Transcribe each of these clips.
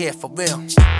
here for real.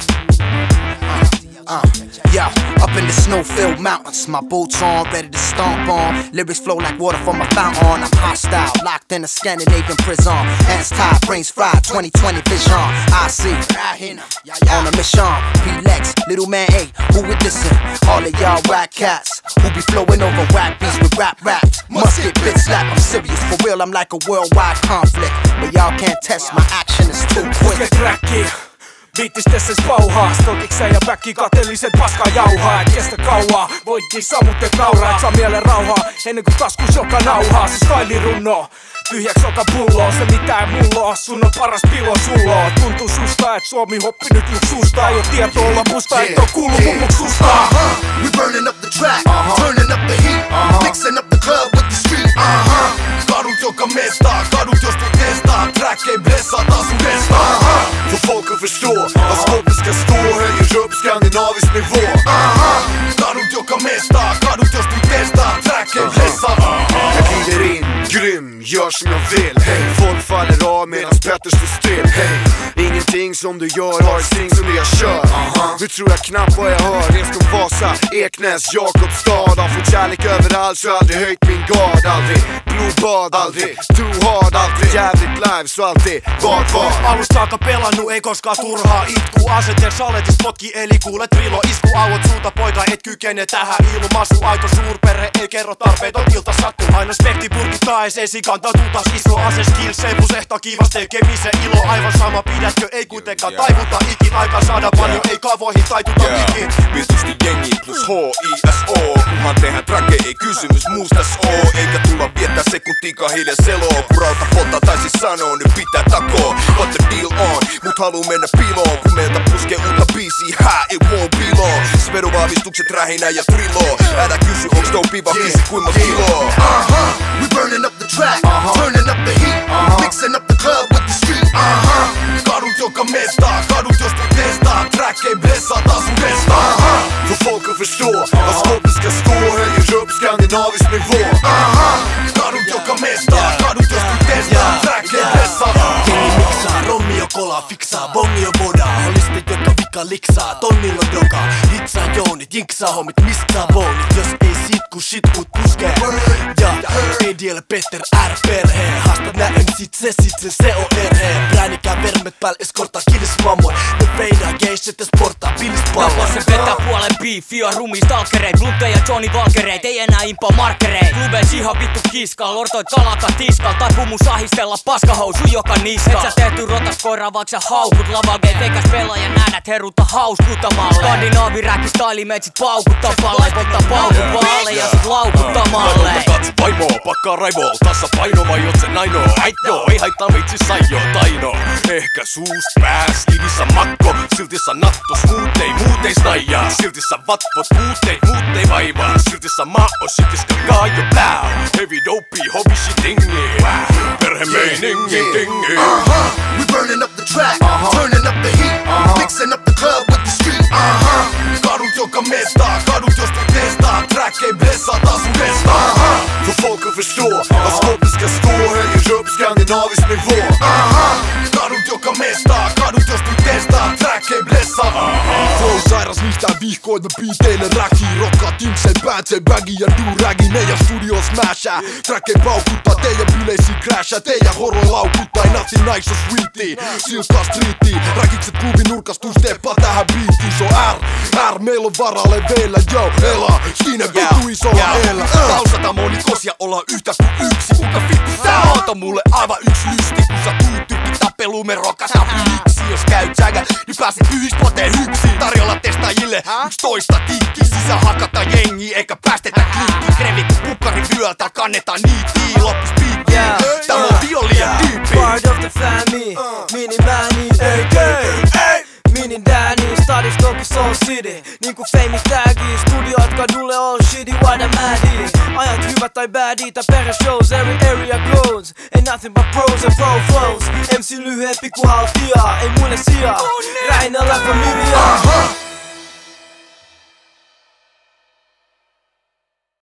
Yeah, up in the snow-filled mountains, my boots on, ready to stomp on. Lyrics flow like water from a fountain. I'm hostile, locked in a Scandinavian prison. Hands tied, brains fried, 20/20 vision. I see, on a mission. P-Lex, little man A, who we dissing? All of y'all rap cats, who be flowing over rap beats with rap raps. Must get bit slap, I'm serious, for real, I'm like a worldwide conflict. But y'all can't test, my action is too quick. Viittistesses pauhaa, stokikseen ja väkki kateelliset paskaa jauhaa. Et kestä kauaa, voitkin sammutteet nauraa. Et saa mielen rauhaa, ennen kuin taskus joka nauhaa. Se styli runnoo, tyhjäks joka pulloo. Se mitä ei mulla oo, sun on paras pilo sulloo. Tuntuu susta, et Suomi hoppi nyt luksusta. Ei oo tietoa lopusta, et oo kuullu mun muksusta. We burning up the track, turning up the heat, mixing up the club with the street. Kadut joka mestaa, kadut jos du testar. Track ei blessa, taas sun testar. För folk att förstå att skåpet ska stå höjer upp skandinavisk nivå. Kadut joka mestaa, kadut jos du testar. Track ei blessa. Jag glider in, grym, gör som jag vill. Hey. Folk faller av medans Petter står still. Hey. Ingenting som du gör har ett sting som det jag kör. Nu tror jag knappt vad jag hör. Rest om Vasa, Eknäs, Jakobstad. Har fått kärlek överallt så aldrig höjt min gard. Aldrig blodbad, aldrig too hard. Alltid jävligt live så alltid vad. Alusta saakka pelannut, ei koskaan turhaa itku. Asenteer saletis potki eli kuule trilo. Isku auot suuta poika, et kykene tähän ilmasu. Aito suurperhe ei kerro tarpeeton ilta sattu. Aina spekti purkittaa ees esikantaa tuutas iso ase skills. Ei pusehtaa kivas tekemisen ilo. Aivan sama pidätkö, ei kuitenkaan taivuta ikin. Aika saada paljon, ei kaavoihin taituta ikin. Pistusti jengi plus H-I-S-O. Kunhan tehdään trake, ei kysymys muustas oo. Eikä tulla viettää sekuntiikaan hiljaseloo. Kun rauta polta tai siis sanoo, nyt pitää takoo. What the deal on, mut haluu mennä piloon. Kun meiltä puskee uutta biisiä, it won't be long. Speruvaavistukset rähinä ja triloo. Älä kysy, onks ton piva biisi kuinka kiloo. We burning up the track, turning up the heat, mixing up the club with the street. Kadut joka mestaa, kadut jos du testar. Track ei blessa, taas sun testar. För folk att förstå att skåpet ska stå höjer upp skandinavisk nivå. Kadut joka mestaa, kadut jos du testar. Track ei blessa. Jengi miksaa, rommi jo kolaa, fiksaa, bongi jo vodaa. Holistit jotka vika liksaa, tonnilla doka. Hitsaa joonit, jinksaa hommit, mistaa boonit. Jos ei sit ku shit kut puskee. Ja Ediel Petter R perheen. Haastat nää MC't se on erheen. Präänikää vermet pääl eskortaa kidis mammon. Ne feidaa geisset ja sporttaa pilispallon. Napas se vetää puolen beefia, rumi stalkereit. Blunteja Johnny Walkereit, ei enää impa markkereit. Klubeis ihan vittu kiskaa, lortoit kalaka tiskal. Taipuu mun sahistella paskahousu joka niska. Et sä tehty rotas koiraa vaak sä haukut. Lavageit eikäs pelaaja näänät herutta hauskutamalle. Skandinaavi räkki styli meitsit paukuttaa palle. Pottaa paukut vaale ja sit laukutamalle. Katso vaimoa, pakkaa raivoo. Tassa paino vai oot sen ainoa. Äit joo, ei haittaa vitsi saijoo taino. Ehkä suust pääs, kivissä makko. Silti sä nattos, muut ei snaijaa. Silti sä vatvot, muut ei vaivaa. Silti sä maa on shitis kakaa jo pläu. Heavy dopey, hobi shitingi. Perhe meiningi tingi. We burning up the track, turning up the heat, mixing up the club with the street. Kadut joka mestaa, kadut jos du testar. Track ei blessa, taas sun testar. För folk att förstå att skåpet ska stå höjer upp skandinavisk nivå. Kadut joka mestaa, kadut jos du testar. Track ei blessa. Flow sairas niistä vihkoit me biiteille räkii. Rokkaa timsei päätsei baggi ja do-ragi. Meidän studio smashaa, track ei paukuttaa. Teidän bileisiin crashaa, teidän horoi laukuttaa. Ei nothing nice on sweetie, siltaa streetiin. Räkikset klubin nurkastuu steppaa tähän biittiin. Se on R, meillä on varaa leveillä. Yo, elaa, siinä vittu isolla eellä. Taustata moni kosia, ollaan yhtä kuin yksi. Kuka vittu sä oot on mulle aivan yks lysti. Kun sä tuut tykki tappeluun me rokataan pyliksi. Jos käy jägä, niin pääset yhispoteen hyksiin. Tarjolla testaajille 11 tikki. Sisä hakata jengi eikä päästetä klikki. Krevit pukkari vyöltä kannetaan niitiin. Loppus piikki, tää on violien tyyppi. Part of the family, mini mani, ei. Minin Danny, stadis toki Soul City. Niinku Fame tagi, studioit kadulle on shitty, why the maddy. Ajat hyvät tai baddie, tää perhe shows, every area goes. Ain't nothing but pros and pro flows. MC lyhyempi ku haltia, ei muille sijaa. Räinä läppä miljaa.